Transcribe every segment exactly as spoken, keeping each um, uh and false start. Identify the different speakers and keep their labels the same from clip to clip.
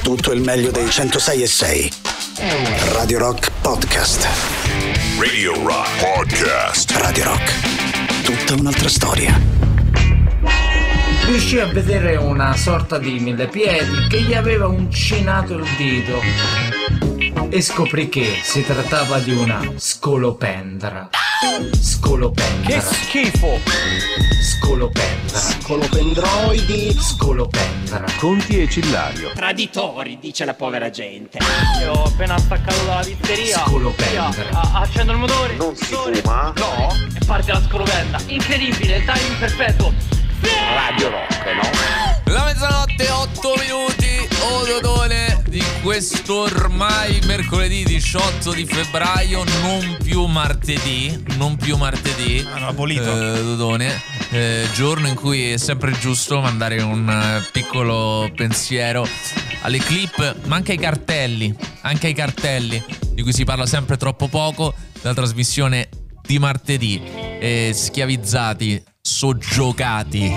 Speaker 1: tutto il meglio dei centosei e sei. Radio Rock Podcast.
Speaker 2: Radio Rock Podcast.
Speaker 1: Radio Rock. Tutta un'altra storia.
Speaker 3: Riuscì a vedere una sorta di millepiedi che gli aveva uncinato il dito e scoprì che si trattava di una scolopendra. Scolopendra.
Speaker 4: Che schifo!
Speaker 3: Scolopendra.
Speaker 4: Scolopendroidi.
Speaker 3: Scolopendra.
Speaker 5: Conti e Cillario.
Speaker 6: Traditori, dice la povera gente.
Speaker 4: Io ho appena staccato dalla pizzeria.
Speaker 3: Scolopendra.
Speaker 4: A- accendo il motore.
Speaker 5: Non si
Speaker 4: motore.
Speaker 5: fuma?
Speaker 4: No. E parte la scolopendra. Incredibile, il timing perfetto.
Speaker 5: Radio Rock, no?
Speaker 7: La mezzanotte, otto minuti, Ododone di questo ormai mercoledì diciotto di febbraio, non più martedì, non più martedì.
Speaker 8: Ah, no, abolito.
Speaker 7: Eh, Dodone, eh, giorno in cui è sempre giusto mandare un eh, piccolo pensiero alle clip, ma anche ai cartelli, anche ai cartelli di cui si parla sempre troppo poco, della trasmissione di martedì, eh, schiavizzati, soggiogati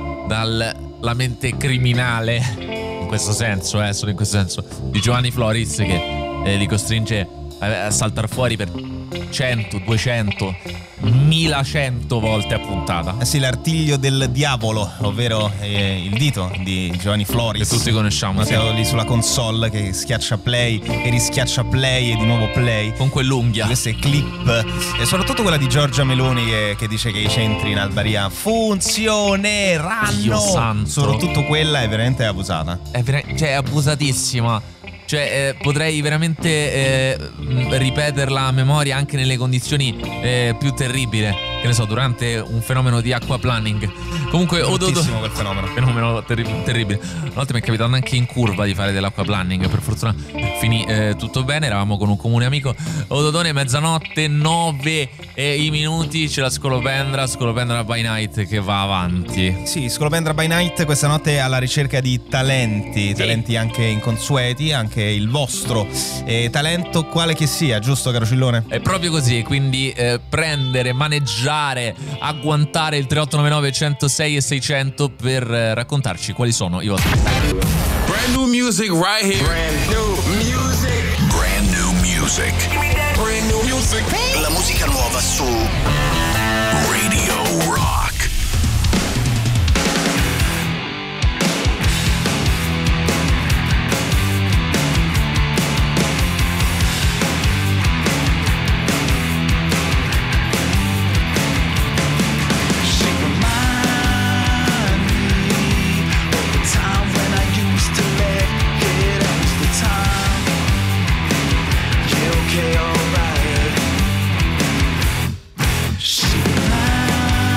Speaker 7: dalla mente criminale, in questo senso, eh, solo in questo senso, di Giovanni Floris, che eh, li costringe a, a saltare fuori per cento, duecento, milacento volte a puntata.
Speaker 8: Eh sì, l'artiglio del diavolo, ovvero eh, il dito di Giovanni Floris,
Speaker 7: Che tutti conosciamo, sì.
Speaker 8: Siamo lì sulla console che schiaccia play e rischiaccia play e di nuovo play.
Speaker 7: Con quell'unghia.
Speaker 8: Queste clip, e soprattutto quella di Giorgia Meloni che, che dice che i centri in Albaria funzioneranno.
Speaker 7: Dio santo.
Speaker 8: Soprattutto quella è veramente abusata.
Speaker 7: È, vera- cioè, è abusatissima. Cioè, eh, potrei veramente eh, ripeterla a memoria anche nelle condizioni eh, più terribili, che ne so, durante un fenomeno di aquaplaning. Comunque,
Speaker 8: bruttissimo quel fenomeno.
Speaker 7: Fenomeno terri- terribile. Una volta mi è capitato anche in curva di fare dell'acquaplaning. Per fortuna finì eh, tutto bene. Eravamo con un comune amico. Ododone, mezzanotte, nove e i minuti. C'è la Scolopendra, Scolopendra by Night che va avanti.
Speaker 8: Sì, Scolopendra by Night questa notte è alla ricerca di talenti,
Speaker 7: Sì.
Speaker 8: talenti anche inconsueti, anche il vostro eh, talento, quale che sia, giusto caro Cillone?
Speaker 7: È proprio così, quindi eh, prendere, maneggiare, agguantare il tre otto nove nove uno zero sei e seicento per eh, raccontarci quali sono i vostri talenti.
Speaker 2: Brand new music right here. Brand new music. Brand new music. Brand new music.
Speaker 1: La musica nuova su
Speaker 2: Radio Rock.
Speaker 9: Okay, alright. She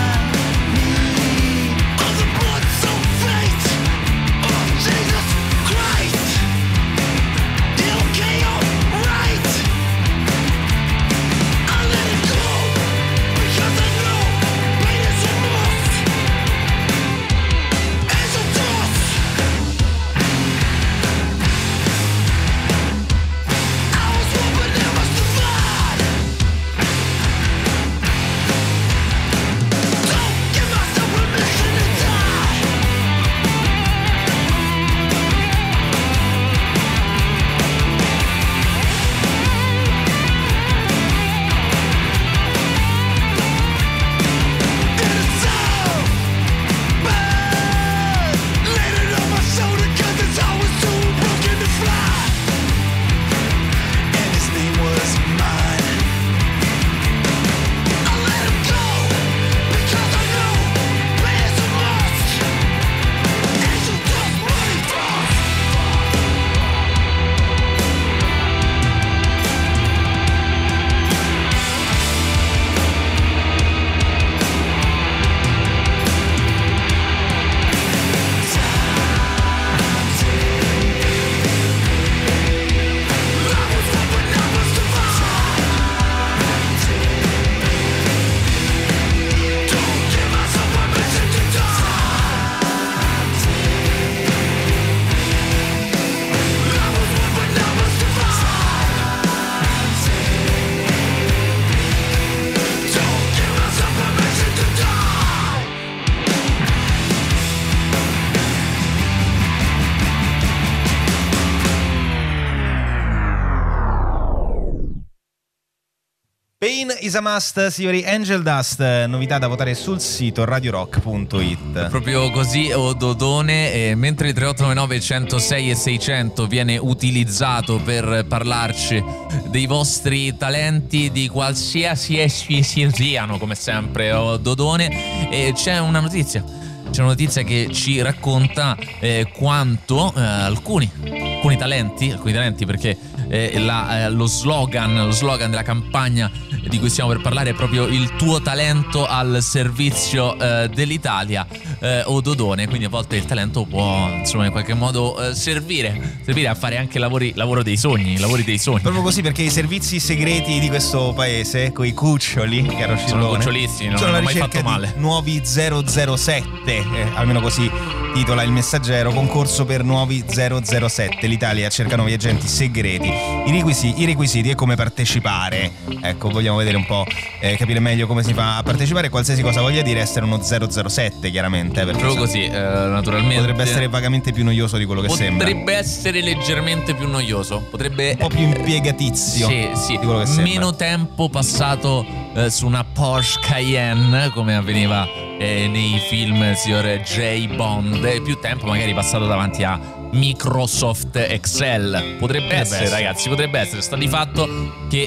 Speaker 8: Pain is a must, signori. Angel Dust, novità da votare sul sito radio rock punto it.
Speaker 7: Proprio così, o Dodone, eh, mentre il tre otto nove nove uno zero sei e seicento viene utilizzato per parlarci dei vostri talenti di qualsiasi essi siano, come sempre, o Dodone, e c'è una notizia. C'è una notizia che ci racconta eh, quanto eh, alcuni, alcuni talenti, alcuni talenti perché eh, la, eh, lo slogan, lo slogan della campagna di cui stiamo per parlare è proprio il tuo talento al servizio eh, dell'Italia, eh, o Dodone, quindi a volte il talento può, insomma, in qualche modo eh, servire, servire a fare anche lavori, lavoro dei sogni, lavori dei sogni.
Speaker 8: Proprio così, perché i servizi segreti di questo paese, coi cuccioli, caro Scillone,
Speaker 7: sono cucciolissimi, non
Speaker 8: sono
Speaker 7: hanno
Speaker 8: la
Speaker 7: mai
Speaker 8: ricerca
Speaker 7: fatto male.
Speaker 8: Di nuovi zero zero sette, eh, almeno così titola il Messaggero, concorso per nuovi zero zero sette, l'Italia cerca nuovi agenti segreti. I requisiti, i requisiti e come partecipare. Ecco, vogliamo vedere un po', eh, capire meglio come si fa a partecipare, qualsiasi cosa voglia dire essere uno zero zero sette, chiaramente, perché
Speaker 7: proprio così, eh, naturalmente
Speaker 8: potrebbe essere vagamente più noioso di quello che
Speaker 7: potrebbe
Speaker 8: sembra.
Speaker 7: Potrebbe essere leggermente più noioso, potrebbe
Speaker 8: un po' più impiegatizio,
Speaker 7: sì, sì,
Speaker 8: di quello che sembra.
Speaker 7: Meno tempo passato eh, su una Porsche Cayenne, come avveniva eh, nei film del signor J. Bond, e più tempo magari passato davanti a Microsoft Excel. Potrebbe, potrebbe essere, essere, ragazzi, potrebbe essere. Sta di fatto che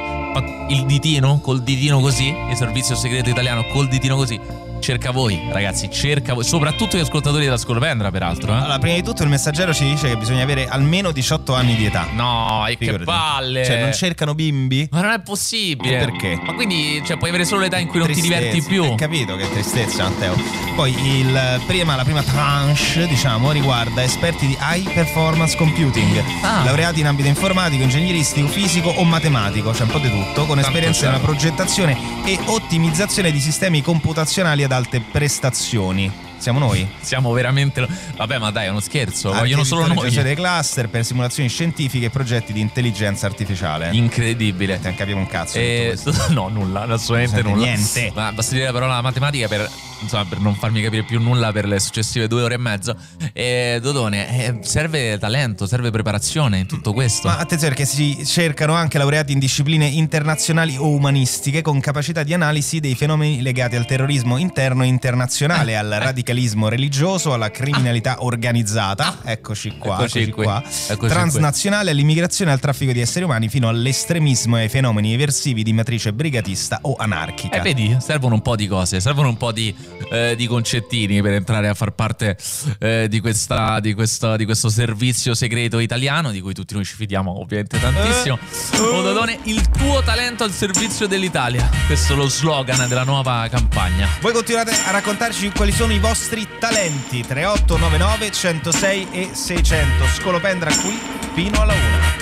Speaker 7: il ditino, col ditino così, il servizio segreto italiano col ditino così cerca voi, ragazzi, cerca voi, soprattutto gli ascoltatori della Scolopendra, peraltro. Eh?
Speaker 8: Allora, prima di tutto il Messaggero ci dice che bisogna avere almeno diciotto anni di età.
Speaker 7: No, e che palle!
Speaker 8: Cioè, non cercano bimbi?
Speaker 7: Ma non è possibile.
Speaker 8: E perché?
Speaker 7: Ma quindi, cioè, puoi avere solo l'età in cui non
Speaker 8: tristezza,
Speaker 7: ti diverti più.
Speaker 8: Hai capito, che tristezza, Matteo. Poi il prima, la prima tranche, diciamo, riguarda esperti di high performance computing, ah. laureati in ambito informatico, ingegneristico, fisico o matematico, c'è un po' di tutto, con esperienza nella progettazione e ottimizzazione di sistemi computazionali ad alte prestazioni. Siamo noi?
Speaker 7: Siamo veramente... Vabbè, ma dai, è uno scherzo. Vogliono solo noi.
Speaker 8: Dei cluster per simulazioni scientifiche e progetti di intelligenza artificiale.
Speaker 7: Incredibile.
Speaker 8: Non capiamo un cazzo.
Speaker 7: E... No, nulla, assolutamente nulla.
Speaker 8: Niente.
Speaker 7: Ma basta dire la parola matematica per, insomma, per non farmi capire più nulla per le successive due ore e mezzo. E Dodone, eh, serve talento, serve preparazione in tutto questo.
Speaker 8: Ma attenzione, perché si cercano anche laureati in discipline internazionali o umanistiche con capacità di analisi dei fenomeni legati al terrorismo interno e internazionale, eh, al radicalismo religioso, alla criminalità ah. organizzata, eccoci qua,
Speaker 7: eccoci,
Speaker 8: eccoci
Speaker 7: qui.
Speaker 8: qua,
Speaker 7: eccoci
Speaker 8: transnazionale, all'immigrazione e al traffico di esseri umani, fino all'estremismo e ai fenomeni eversivi di matrice brigatista o anarchica.
Speaker 7: E eh, vedi, servono un po' di cose, servono un po' di, eh, di concettini per entrare a far parte eh, di, questa, di, questo, di questo servizio segreto italiano, di cui tutti noi ci fidiamo ovviamente tantissimo. Eh. Oh, Dodone, il tuo talento al servizio dell'Italia, questo è lo slogan della nuova campagna.
Speaker 8: Voi continuate a raccontarci quali sono i vostri talenti. Tre otto nove nove uno zero sei e seicento. Scolopendra qui fino alla una.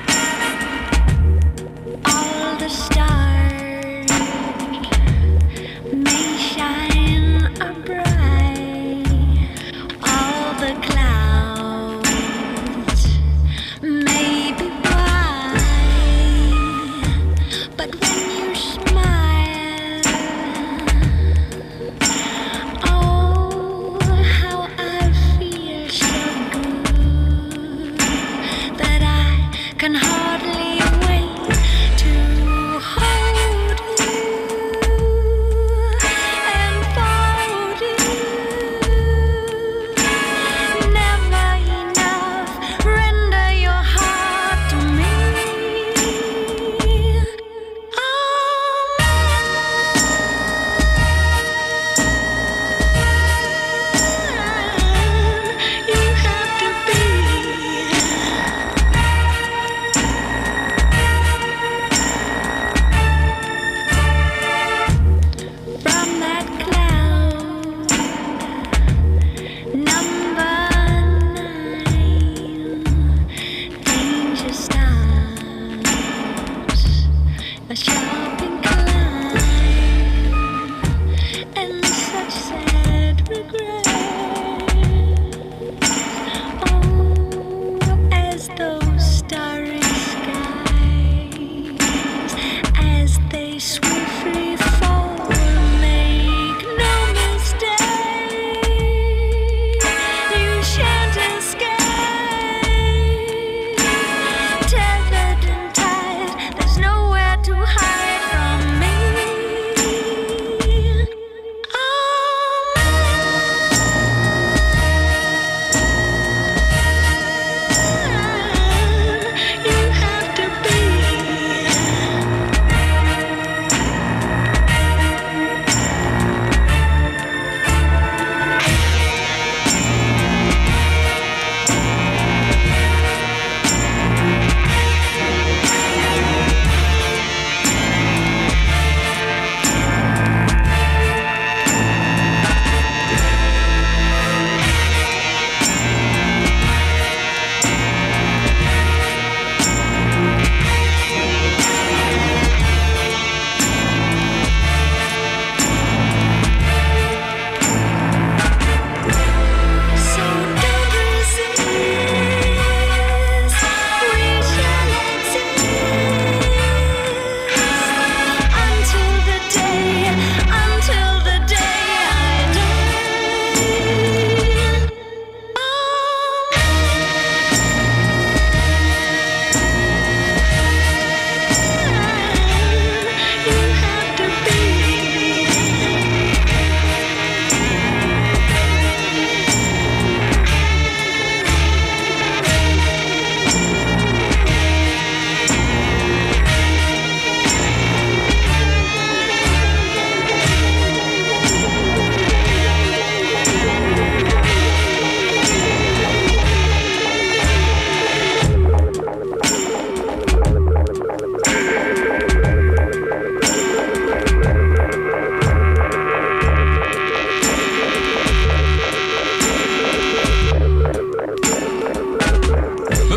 Speaker 9: All the stars may shine a bright. All the clouds may be white. But when you smile, oh, how I feel so good that I can hardly wait to hold you and fold you. Never enough, render your heart to me. Oh, man, you have to be.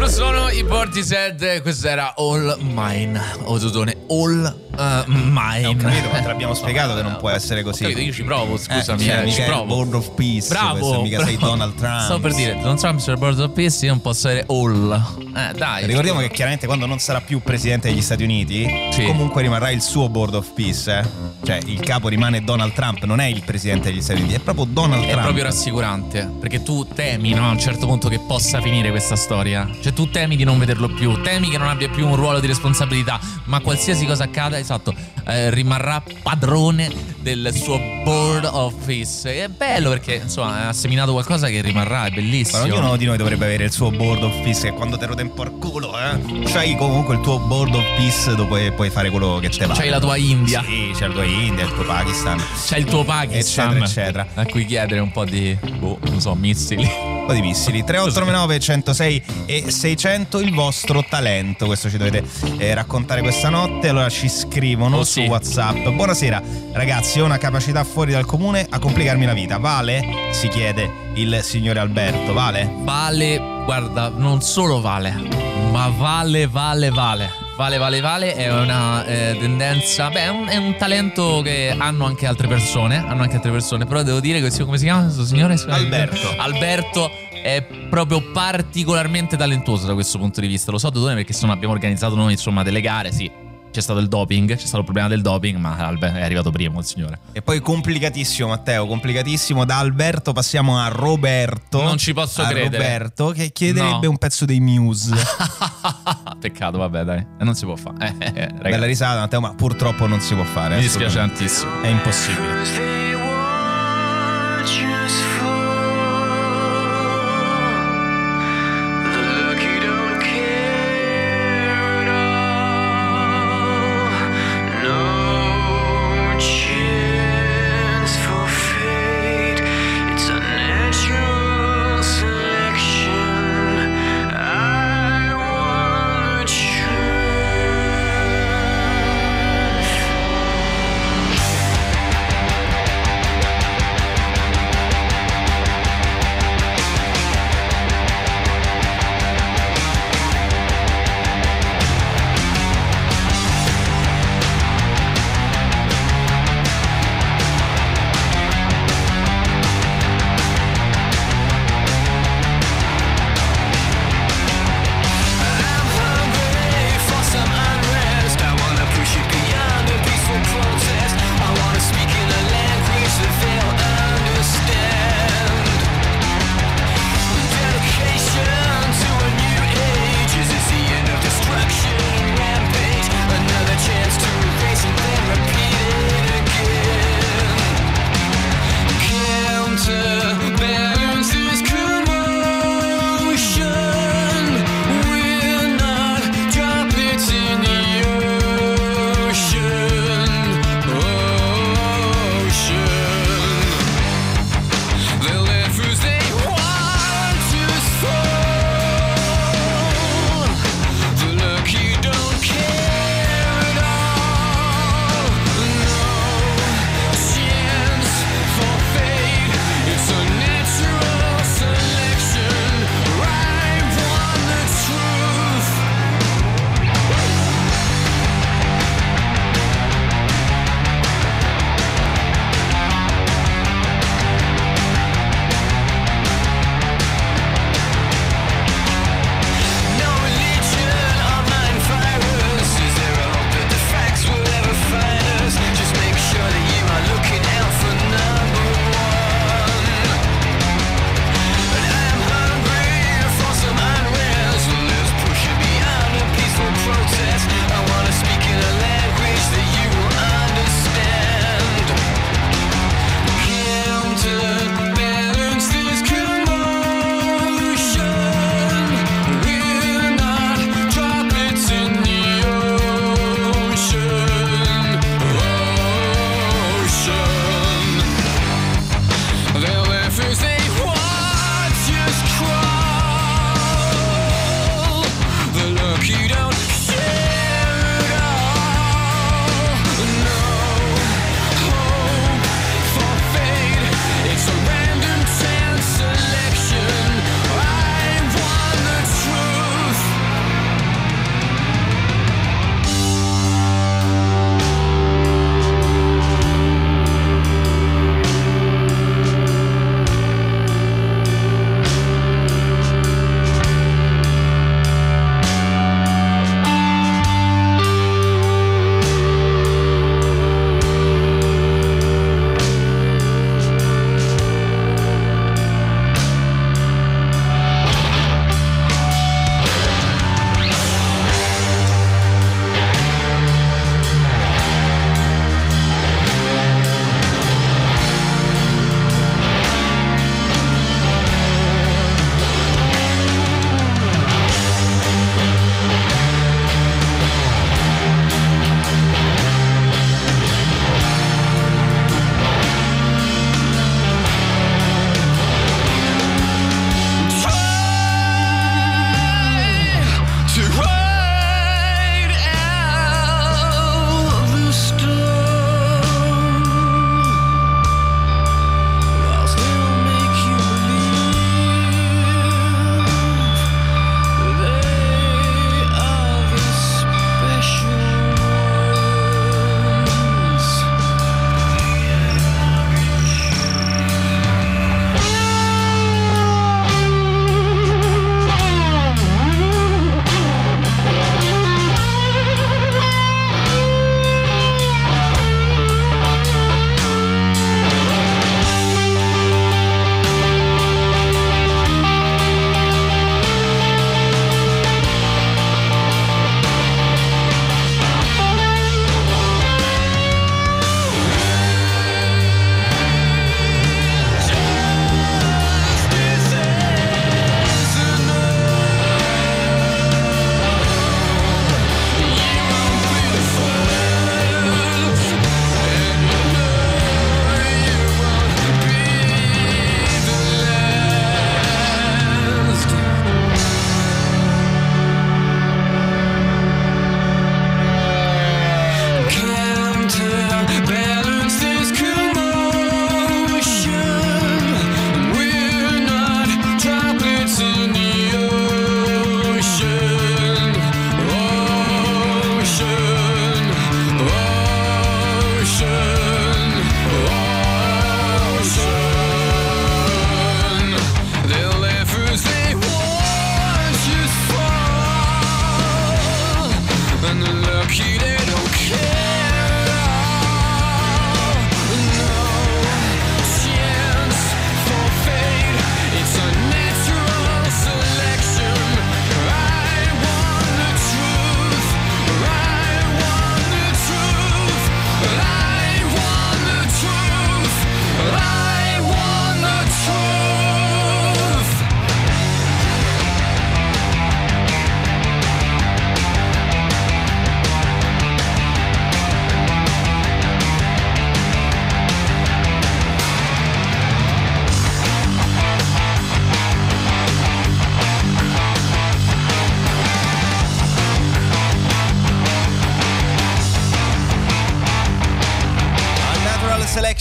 Speaker 7: Loro sono i Portishead, questo era All Mine. O Totone, All uh, Mine.
Speaker 8: Ho capito, ma te l'abbiamo spiegato che non può essere così.
Speaker 7: Capito, io ci provo, scusami,
Speaker 8: eh, cioè,
Speaker 7: eh, ci
Speaker 8: mica
Speaker 7: provo.
Speaker 8: Board of Peace.
Speaker 7: Bravo,
Speaker 8: questo, mica
Speaker 7: bravo.
Speaker 8: sei Donald Trump.
Speaker 7: Sto per dire, Donald Trump sul Board of Peace, io non posso essere All. Eh, dai.
Speaker 8: Ricordiamo che chiaramente quando non sarà più presidente degli Stati Uniti,
Speaker 7: Sì.
Speaker 8: comunque rimarrà il suo Board of Peace, eh? Cioè il capo rimane Donald Trump, non è il presidente degli Stati Uniti, è proprio Donald
Speaker 7: È
Speaker 8: Trump.
Speaker 7: proprio rassicurante, perché tu temi, no, a un certo punto che possa finire questa storia. Cioè tu temi di non vederlo più, temi che non abbia più un ruolo di responsabilità, ma qualsiasi cosa accada, esatto, eh, rimarrà padrone del suo Board of Peace. E è bello perché insomma ha seminato qualcosa che rimarrà, è bellissimo.
Speaker 8: Ma ognuno di noi dovrebbe avere il suo Board of Peace, che quando te lo tempo al culo, eh? C'hai comunque il tuo Board of Peace dove puoi fare quello che te va.
Speaker 7: C'hai la tua India.
Speaker 8: Sì, c'è la tua India, il tuo Pakistan.
Speaker 7: C'è il tuo Pakistan,
Speaker 8: eccetera, eccetera.
Speaker 7: a cui chiedere un po' di, boh, non so, missili.
Speaker 8: Un po' di missili. tre otto nove nove uno zero sei e seicento il vostro talento. Questo ci dovete eh, raccontare questa notte. Allora ci scrivono
Speaker 7: Oh,
Speaker 8: su
Speaker 7: sì.
Speaker 8: WhatsApp: buonasera ragazzi, ho una capacità fuori dal comune a complicarmi la vita. Vale? Si chiede il signore Alberto. Vale?
Speaker 7: Vale, guarda, non solo vale, ma vale, vale, vale. Vale, vale, vale, è una eh, tendenza, beh, è un, è un talento che hanno anche altre persone, hanno anche altre persone, però devo dire che, come si chiama questo signore?
Speaker 8: Alberto.
Speaker 7: Alberto è proprio particolarmente talentuoso da questo punto di vista. Lo so, Dodone, perché insomma abbiamo organizzato noi insomma delle gare, sì. C'è stato il doping, c'è stato il problema del doping, ma Albe- è arrivato primo il signore.
Speaker 8: E poi complicatissimo, Matteo, complicatissimo. Da Alberto passiamo a Roberto.
Speaker 7: Non ci posso
Speaker 8: a
Speaker 7: credere.
Speaker 8: Roberto che chiederebbe
Speaker 7: No.
Speaker 8: un pezzo dei Muse.
Speaker 7: Peccato, vabbè, dai, non si può fare. Eh, eh, ragazzi,
Speaker 8: Bella risata, Matteo, ma purtroppo non si può fare.
Speaker 7: mi dispiace
Speaker 8: assolutamente.
Speaker 7: tantissimo.
Speaker 8: È impossibile.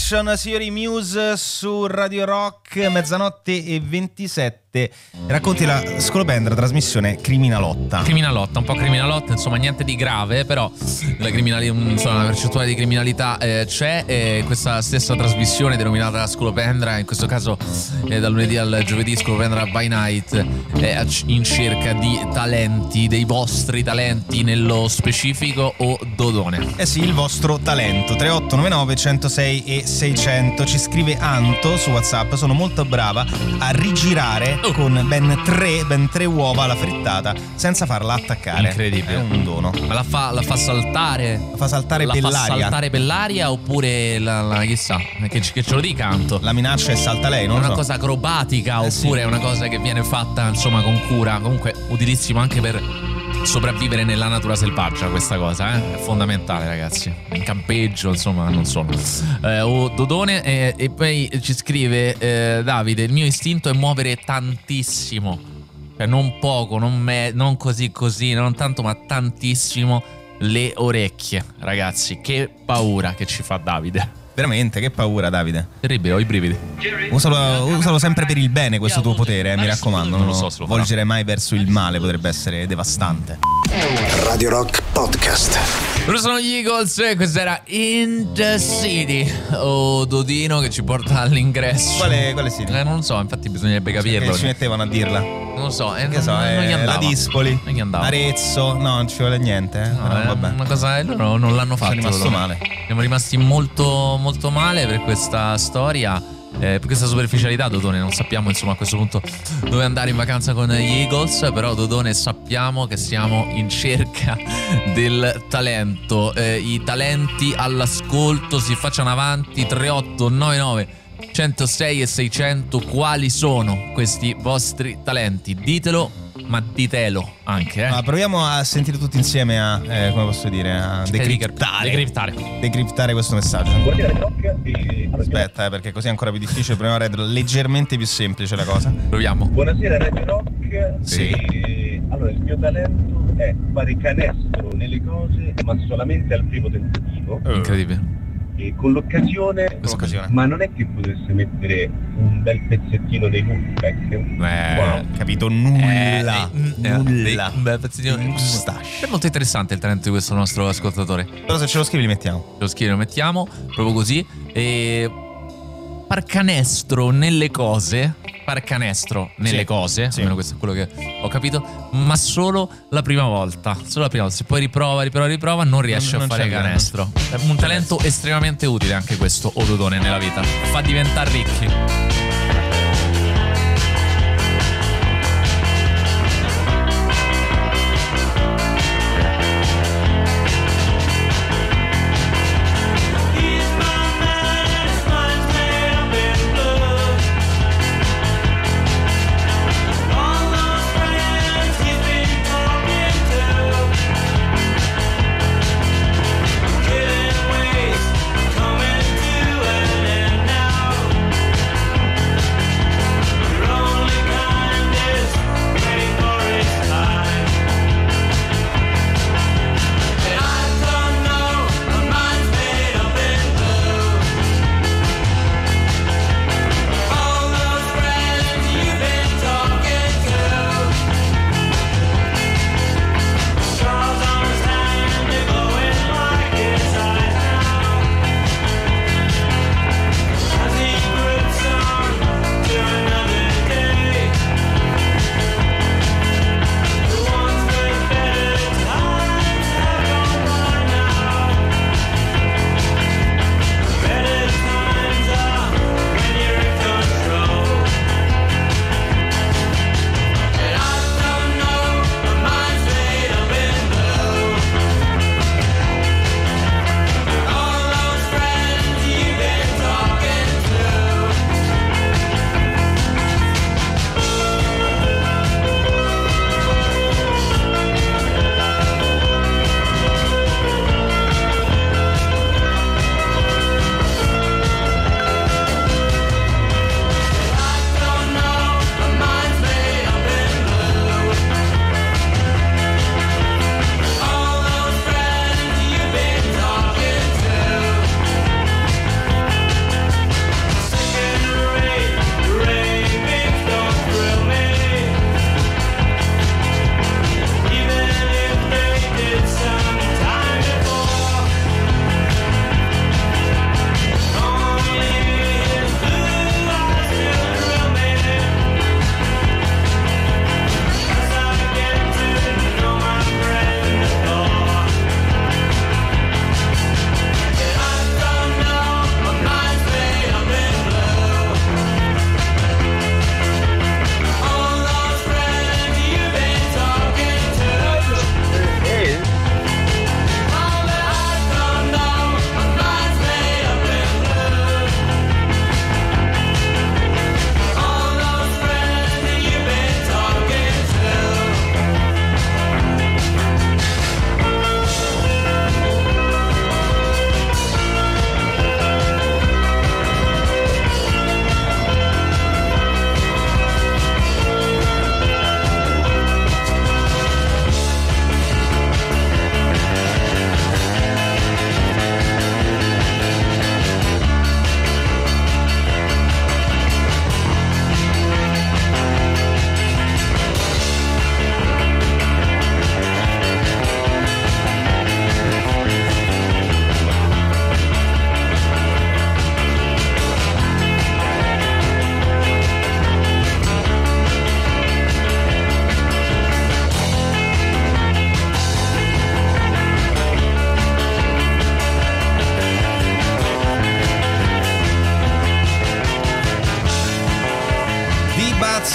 Speaker 8: Action, signori, Muse su Radio Rock, mezzanotte e ventisette. Racconti la Scolopendra, trasmissione criminalotta.
Speaker 7: Criminalotta, un po' criminalotta, insomma, niente di grave, però la criminalità, insomma, la percentuale di criminalità eh, c'è. E questa stessa trasmissione denominata Scolopendra, in questo caso eh, dal lunedì al giovedì, Scolopendra by Night, è in cerca di talenti, dei vostri talenti nello specifico, o Dodone.
Speaker 8: Eh sì, il vostro talento. Tre otto nove nove uno zero sei e seicento. Ci scrive Anto su WhatsApp: sono molto brava a rigirare oh. con ben tre, ben tre uova alla frittata senza farla attaccare.
Speaker 7: Incredibile.
Speaker 8: È un dono.
Speaker 7: Ma la fa, la fa saltare?
Speaker 8: La fa saltare
Speaker 7: la
Speaker 8: per
Speaker 7: fa
Speaker 8: l'aria.
Speaker 7: saltare per l'aria, oppure la, la, chissà, che, che ce lo dica Anto.
Speaker 8: La minaccia è salta lei, non
Speaker 7: è
Speaker 8: lo
Speaker 7: una
Speaker 8: so.
Speaker 7: cosa acrobatica,
Speaker 8: eh
Speaker 7: oppure
Speaker 8: sì.
Speaker 7: è una cosa che viene fatta, insomma, con cura. Comunque utilissimo anche per sopravvivere nella natura selvaggia, questa cosa, eh? È fondamentale, ragazzi. In campeggio, insomma, non solo. Eh, o Dodone, eh, e poi ci scrive eh, Davide: il mio istinto è muovere tantissimo, cioè non poco, non, me, non così così, non tanto, ma tantissimo le orecchie, ragazzi. Che paura che ci fa Davide.
Speaker 8: Veramente, che paura, Davide.
Speaker 7: Terribile, ho i brividi.
Speaker 8: Usalo, usalo sempre per il bene questo tuo potere, eh, mi raccomando. Non
Speaker 7: lo so
Speaker 8: lo
Speaker 7: se lo
Speaker 8: volgere mai verso il male, potrebbe essere devastante.
Speaker 1: Radio Rock Podcast.
Speaker 7: Loro sono gli Eagles e questa era In The City. O Dodino che ci porta all'ingresso.
Speaker 8: Quale, quale city?
Speaker 7: Eh, non lo so, infatti bisognerebbe capirlo.
Speaker 8: Che ci mettevano a dirla?
Speaker 7: Non lo so, eh,
Speaker 8: Che so,
Speaker 7: non,
Speaker 8: eh,
Speaker 7: non gli andava.
Speaker 8: la Dispoli,
Speaker 7: non gli andava.
Speaker 8: Arezzo, no, non ci vuole niente, eh.
Speaker 7: No,
Speaker 8: Però,
Speaker 7: è
Speaker 8: vabbè.
Speaker 7: una cosa, loro non l'hanno fatto.
Speaker 8: Sono rimasto
Speaker 7: loro.
Speaker 8: male.
Speaker 7: Siamo rimasti molto molto male per questa storia, eh, per questa superficialità. Dodone, non sappiamo insomma a questo punto dove andare in vacanza con gli Eagles, però Dodone sappiamo che siamo in cerca del talento. Eh, i talenti all'ascolto si facciano avanti. Tre otto nove nove uno zero sei e seicento. Quali sono questi vostri talenti? Ditelo, ma ditelo anche, eh.
Speaker 8: Ma proviamo a sentire tutti insieme a, eh, come posso dire, a decriptare,
Speaker 7: decriptare.
Speaker 8: decriptare questo messaggio. Aspetta, eh, perché così è ancora più difficile. Proviamo a rendere leggermente più semplice la cosa.
Speaker 7: Proviamo.
Speaker 10: Buonasera Radio Rock.
Speaker 8: Sì.
Speaker 10: E, allora, il mio talento è fare canestro nelle cose, ma solamente al primo tentativo.
Speaker 7: Uh. Incredibile.
Speaker 10: E con l'occasione,
Speaker 8: L'occasione.
Speaker 10: ma non è che potesse mettere un bel pezzettino dei Wolfpack.
Speaker 8: Eh,
Speaker 10: Wow.
Speaker 8: capito nulla.
Speaker 7: Eh, eh,
Speaker 8: nulla.
Speaker 7: Un bel pezzettino di mustache. È molto interessante il talento di questo nostro ascoltatore.
Speaker 8: Però se ce lo scrivi li mettiamo.
Speaker 7: Lo scrivi, lo mettiamo proprio così. E far canestro nelle cose. Far canestro nelle
Speaker 8: Sì,
Speaker 7: cose,
Speaker 8: sì.
Speaker 7: almeno questo è quello che ho capito, ma solo la prima volta. Solo la prima volta. Se poi riprova, riprova, riprova, non riesce
Speaker 8: Non-
Speaker 7: a
Speaker 8: non
Speaker 7: fare
Speaker 8: c'è
Speaker 7: canestro. È un talento estremamente utile anche questo, Ododone, nella vita. Fa diventare ricchi.
Speaker 11: Coming to an end now.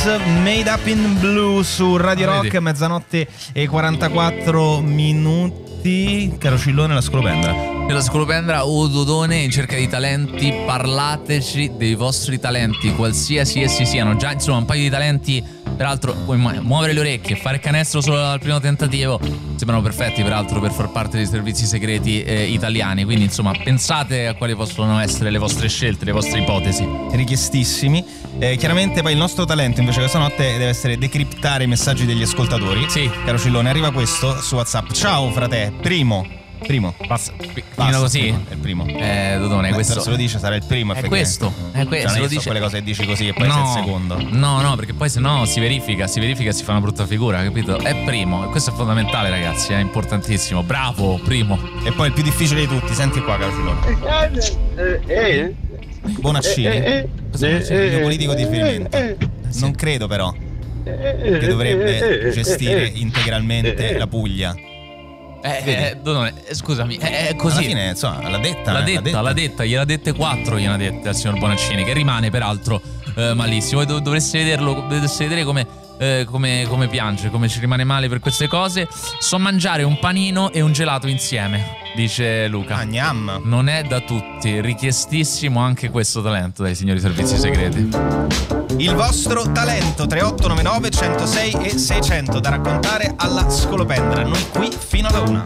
Speaker 8: Made Up in Blue su Radio Rock, vedi? Mezzanotte e quarantaquattro minuti. Caro Cillone, la scolopendra.
Speaker 7: Nella scolopendra o Dodone in cerca di talenti, parlateci dei vostri talenti, qualsiasi essi siano. Già insomma un paio di talenti, peraltro puoi muovere le orecchie, fare canestro solo al primo tentativo, sembrano perfetti peraltro per far parte dei servizi segreti eh, italiani. Quindi insomma pensate a quali possono essere le vostre scelte, le vostre ipotesi.
Speaker 8: Richiestissimi. Eh, chiaramente poi il nostro talento invece questa notte deve essere decriptare i messaggi degli ascoltatori.
Speaker 7: Sì.
Speaker 8: Caro Cillone, arriva questo su WhatsApp. Ciao frate, primo. Primo,
Speaker 7: basta, basta così?
Speaker 8: Primo, è il primo.
Speaker 7: Eh, Dodone,
Speaker 8: Beh,
Speaker 7: questo
Speaker 8: se lo dice sarà il primo.
Speaker 7: È questo, è questo.
Speaker 8: Cioè,
Speaker 7: lo
Speaker 8: dice quelle cose che dici così e poi
Speaker 7: no,
Speaker 8: sei il secondo.
Speaker 7: No, no, perché poi se no si verifica, si verifica e si fa una brutta figura, capito? È primo, e questo è fondamentale, ragazzi, è importantissimo. Bravo, primo.
Speaker 8: E poi il più difficile di tutti, senti qua, caro Cillone.
Speaker 10: Eh, eh.
Speaker 8: Bonaccini,
Speaker 10: eh, eh,
Speaker 8: il mio politico di riferimento.
Speaker 10: eh,
Speaker 8: Non credo però che dovrebbe gestire integralmente la Puglia.
Speaker 7: Eh, eh, Dodone, scusami, è così.
Speaker 8: Alla fine, insomma, l'ha detta.
Speaker 7: L'ha
Speaker 8: eh,
Speaker 7: detta,
Speaker 8: l'ha detta,
Speaker 7: l'ha detta, gliel'ha dette quattro, gliel'ha dette al signor Bonaccini, che rimane peraltro eh, malissimo. Voi dovreste vederlo, dovreste vedere come, eh, come, come piange, come ci rimane male per queste cose. So mangiare un panino e un gelato insieme, dice Luca.
Speaker 8: Ah, gnam.
Speaker 7: Non è da tutti, richiestissimo anche questo talento dai signori servizi segreti.
Speaker 8: Il vostro talento tre otto nove nove uno zero sei e seicento da raccontare alla scolopendra. Noi qui fino alla una.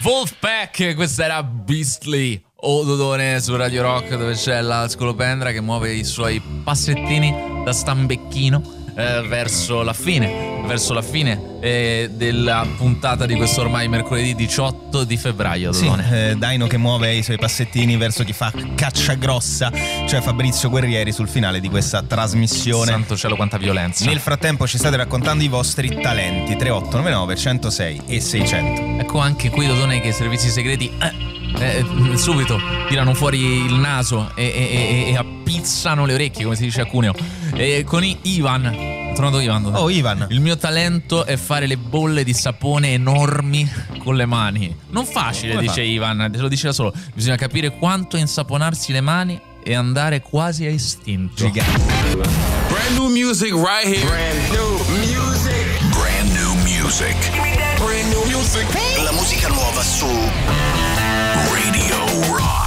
Speaker 7: Wolfpack, questa era Beastly o Dodone su Radio Rock, dove c'è la Scolopendra che muove i suoi passettini da stambecchino eh, verso la fine, verso la fine eh, della puntata di questo ormai mercoledì diciotto di febbraio. Dodone.
Speaker 8: Sì, eh, Daino che muove i suoi passettini verso chi fa caccia grossa, cioè Fabrizio Guerrieri, sul finale di questa trasmissione.
Speaker 7: Santo cielo, quanta violenza.
Speaker 8: Nel frattempo ci state raccontando i vostri talenti. Tre otto nove nove uno zero sei e seicento.
Speaker 7: Ecco anche qui, Dodone, che i servizi segreti eh, eh, subito tirano fuori il naso e, e, e, e appizzano le orecchie, come si dice a Cuneo. E con i Ivan, è tornato Ivan. Dodone.
Speaker 8: Oh Ivan,
Speaker 7: il mio talento è fare le bolle di sapone enormi con le mani. Non facile, come dice fa? Ivan, te lo dice da solo. Bisogna capire quanto insaponarsi le mani e andare quasi a istinto.
Speaker 8: Gigante.
Speaker 2: Brand new music right here. Brand new music. Brand new music. Brand new music.
Speaker 1: La musica nuova su Radio Rock.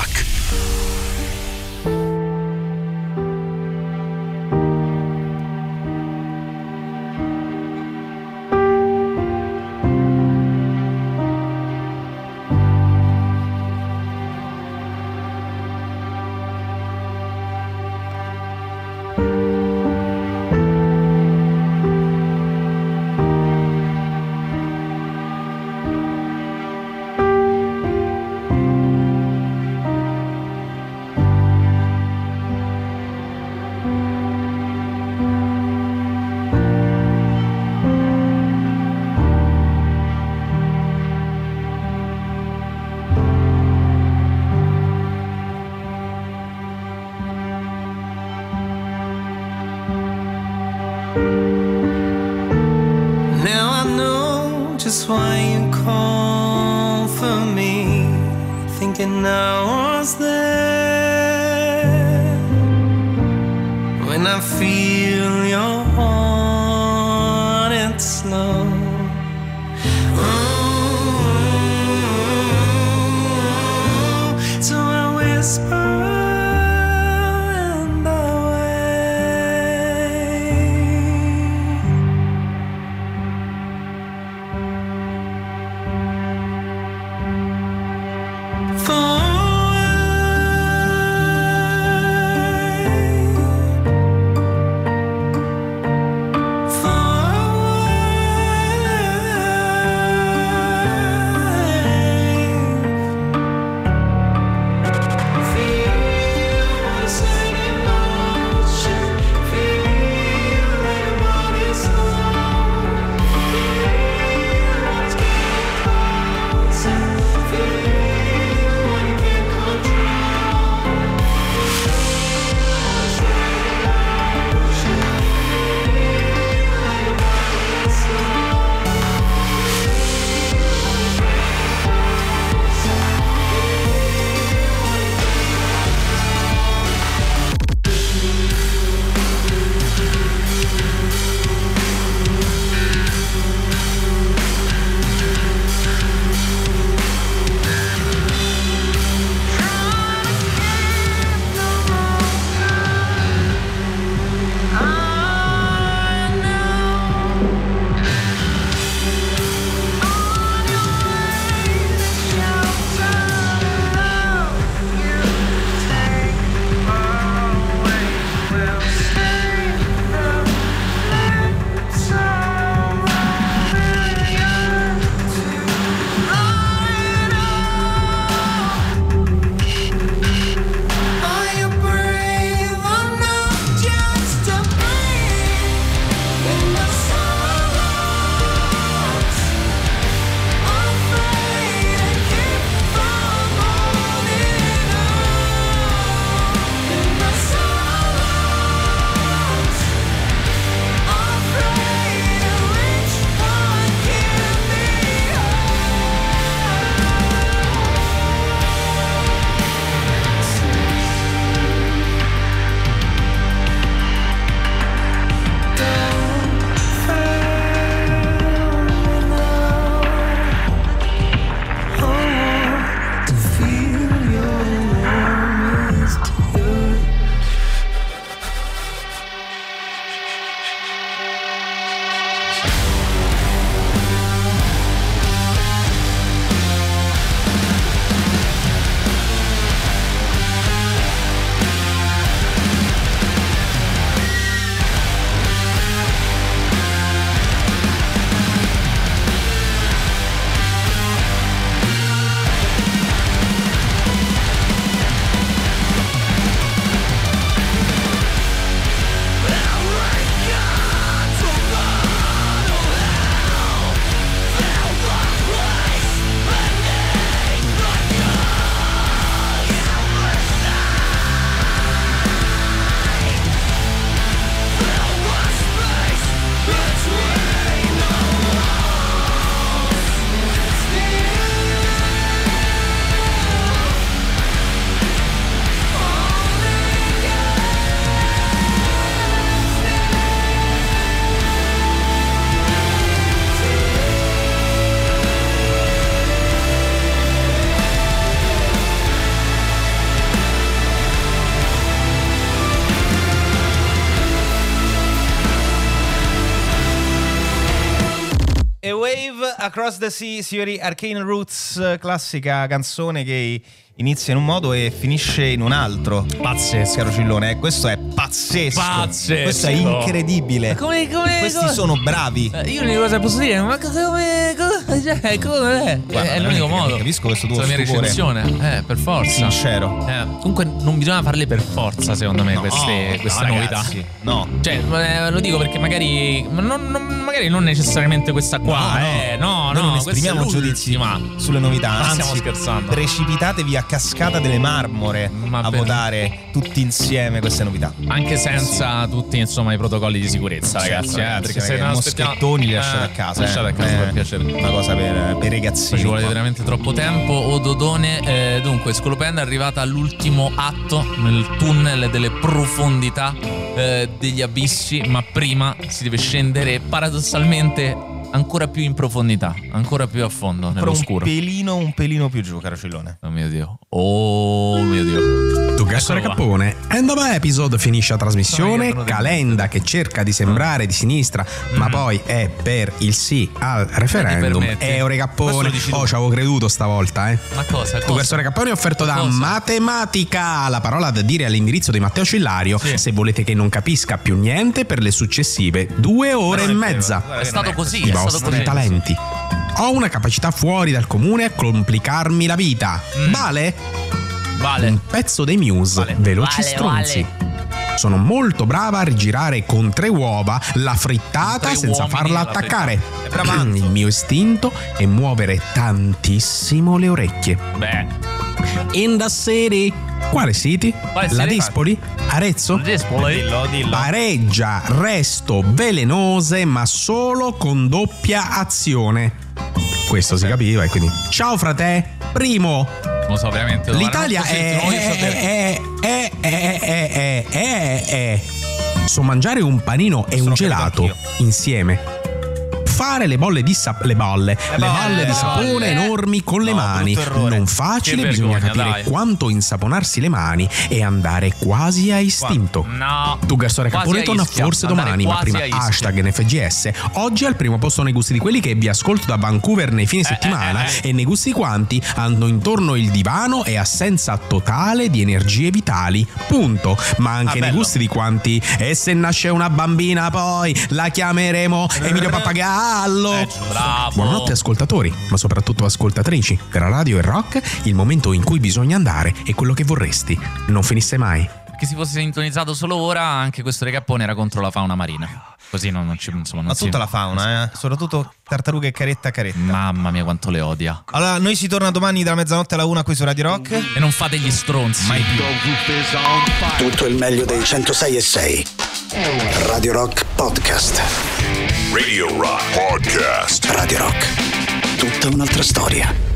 Speaker 11: Feel
Speaker 8: Across the Sea, signori, Arcane Roots, classica canzone che inizia in un modo e finisce in un altro.
Speaker 7: Pazzesco,
Speaker 8: caro Cillone, questo è pazzesco.
Speaker 7: Pazzesco.
Speaker 8: Questo è incredibile.
Speaker 7: Come, come,
Speaker 8: Questi
Speaker 7: come?
Speaker 8: sono bravi.
Speaker 7: Eh, io l'unica cosa che posso dire, ma come, come, cioè, come è?
Speaker 8: Guarda,
Speaker 7: è l'unico modo.
Speaker 8: Capisco questo tuo
Speaker 7: la mia
Speaker 8: stupore.
Speaker 7: recensione, eh, per forza.
Speaker 8: Sincero.
Speaker 7: Eh, comunque non bisogna farle per forza, secondo me,
Speaker 8: No,
Speaker 7: queste, queste
Speaker 8: no,
Speaker 7: novità.
Speaker 8: ragazzi, no.
Speaker 7: Cioè, eh, lo dico perché magari non, non, magari non necessariamente questa qua,
Speaker 8: No, no.
Speaker 7: eh. No,
Speaker 8: Noi
Speaker 7: no,
Speaker 8: non esprimiamo
Speaker 7: questa è
Speaker 8: giudizi
Speaker 7: l'ultima.
Speaker 8: sulle novità,
Speaker 7: Ma
Speaker 8: anzi,
Speaker 7: stiamo scherzando.
Speaker 8: precipitatevi a cascata delle marmore
Speaker 7: Ma
Speaker 8: a
Speaker 7: per-
Speaker 8: votare tutti insieme queste novità.
Speaker 7: Anche senza tutti, insomma, i protocolli di sicurezza, ragazzi.
Speaker 8: Certo,
Speaker 7: eh,
Speaker 8: ragazzi,
Speaker 7: perché se
Speaker 8: perché
Speaker 7: non
Speaker 8: moschettoni li
Speaker 7: aspettiamo-
Speaker 8: lasciate a
Speaker 7: eh,
Speaker 8: casa.
Speaker 7: lasciate a casa,
Speaker 8: eh.
Speaker 7: per piacere.
Speaker 8: Una cosa per, per ragazzini.
Speaker 7: Ci vuole
Speaker 8: qua.
Speaker 7: veramente troppo tempo. Ododone, eh, dunque, Scolopenda è arrivata all'ultimo atto nel tunnel delle profondità eh, degli abissi, ma prima si deve scendere paradossalmente ancora più in profondità, ancora più a fondo,
Speaker 8: Però un
Speaker 7: nell'oscuro.
Speaker 8: pelino, un pelino più giù, caro Cillone.
Speaker 7: Oh mio Dio. Oh mio Dio.
Speaker 11: Tu Gassore
Speaker 7: Eccolo
Speaker 11: Cappone. End of episode, finisce la trasmissione.
Speaker 7: Sono io,
Speaker 11: Calenda che cerca di sembrare di sinistra, ma poi è per il sì al referendum.
Speaker 7: permetti?
Speaker 11: Eure
Speaker 7: Questo
Speaker 11: Cappone.
Speaker 7: lo dici tu.
Speaker 11: Oh, ci avevo creduto stavolta, eh.
Speaker 7: Ma cosa?
Speaker 11: Tu
Speaker 7: cosa?
Speaker 11: Gassore Cappone è offerto da
Speaker 7: Cosa?
Speaker 11: Matematica, la parola da dire all'indirizzo di Matteo Cillario
Speaker 7: Sì.
Speaker 11: se volete che non capisca più niente per le successive due ore
Speaker 8: No,
Speaker 11: e
Speaker 8: è vero,
Speaker 11: mezza.
Speaker 8: guarda
Speaker 7: È
Speaker 8: che
Speaker 7: stato
Speaker 8: non è
Speaker 7: così,
Speaker 11: I
Speaker 7: è stato
Speaker 11: vostri
Speaker 7: così.
Speaker 11: talenti. Ho una capacità fuori dal comune a complicarmi la vita.
Speaker 7: Mm.
Speaker 11: Vale?
Speaker 7: Vale.
Speaker 11: Un pezzo dei Muse,
Speaker 8: Vale.
Speaker 11: veloci
Speaker 7: Vale,
Speaker 11: stronzi.
Speaker 7: vale.
Speaker 11: Sono molto brava a rigirare con tre uova la frittata
Speaker 7: Con tre
Speaker 11: senza
Speaker 7: uomini
Speaker 11: farla
Speaker 7: la
Speaker 11: attaccare.
Speaker 8: È bravanzo.
Speaker 11: Il mio istinto è muovere tantissimo le orecchie.
Speaker 7: Beh,
Speaker 11: In the city. Quale city?
Speaker 7: Quale
Speaker 11: La
Speaker 7: city?
Speaker 11: Dispoli? Arezzo?
Speaker 8: Dillo, dillo.
Speaker 11: Pareggia, resto velenose ma solo con doppia azione. Questo si capiva e quindi ciao frate. Primo,
Speaker 7: non lo so veramente.
Speaker 11: l'Italia
Speaker 7: guarda,
Speaker 11: è
Speaker 7: non posso dirti, non voglio sapere.
Speaker 11: è è è è è è è è so mangiare un panino e
Speaker 8: Sono
Speaker 11: un
Speaker 8: capito
Speaker 11: gelato
Speaker 8: anch'io.
Speaker 11: insieme. Fare le bolle di sap- le bolle, le
Speaker 8: bolle,
Speaker 11: bolle di
Speaker 8: le
Speaker 11: sapone
Speaker 7: bolle.
Speaker 11: enormi con le
Speaker 8: No,
Speaker 11: mani.
Speaker 8: brutto errore.
Speaker 11: Non facile,
Speaker 7: Che
Speaker 11: bisogna
Speaker 7: vergogna,
Speaker 11: capire
Speaker 7: dai.
Speaker 11: quanto insaponarsi le mani e andare quasi a istinto.
Speaker 7: No.
Speaker 11: Tu Gassore
Speaker 7: Quasi
Speaker 11: Cappone
Speaker 7: a
Speaker 11: torna
Speaker 7: Ischia.
Speaker 11: forse
Speaker 7: Andare
Speaker 11: domani, ma
Speaker 7: quasi
Speaker 11: prima
Speaker 7: a Ischia.
Speaker 11: hashtag N F G S. Oggi al primo posto nei gusti di quelli che vi ascolto da Vancouver nei fine
Speaker 7: Eh,
Speaker 11: settimana
Speaker 7: eh, eh.
Speaker 11: e nei gusti quanti hanno intorno il divano e assenza totale di energie vitali. Punto. Ma anche
Speaker 8: Ah,
Speaker 11: nei
Speaker 8: bello.
Speaker 11: gusti di quanti e se nasce una bambina poi la chiameremo Emilio Pappagallo.
Speaker 8: Eh, giusto.
Speaker 7: Bravo.
Speaker 11: Buonanotte ascoltatori, ma soprattutto ascoltatrici. Per la radio e rock, il momento in cui bisogna andare è quello che vorresti. Non finisse mai.
Speaker 7: Che si fosse sintonizzato solo ora, anche questo recappone era contro la fauna marina. Così non, non ci insomma, non
Speaker 8: Ma
Speaker 7: si-
Speaker 8: tutta la fauna, eh. Soprattutto tartarughe e caretta caretta.
Speaker 7: Mamma mia, quanto le odia.
Speaker 8: Allora, noi si torna domani dalla mezzanotte alla una qui su Radio Rock.
Speaker 7: E non fate gli stronzi.
Speaker 8: Mai più.
Speaker 1: Tutto il meglio dei centosei e sei. Radio Rock Podcast.
Speaker 2: Radio Rock Podcast.
Speaker 1: Radio Rock. Tutta un'altra storia.